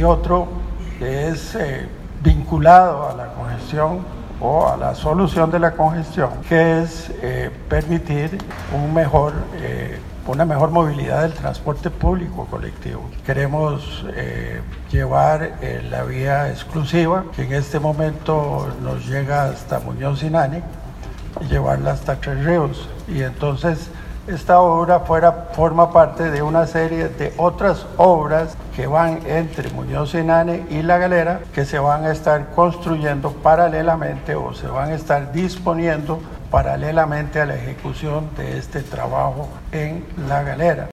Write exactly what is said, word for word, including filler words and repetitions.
Hay otro que es eh, vinculado a la congestión o a la solución de la congestión, que es eh, permitir un mejor, eh, una mejor movilidad del transporte público colectivo. Queremos eh, llevar eh, la vía exclusiva, que en este momento nos llega hasta Muñoz y Nane, y llevarla hasta Tres Ríos. Y entonces esta obra fuera, forma parte de una serie de otras obras que van entre Muñoz y Nane y La Galera, que se van a estar construyendo paralelamente o se van a estar disponiendo paralelamente a la ejecución de este trabajo en La Galera.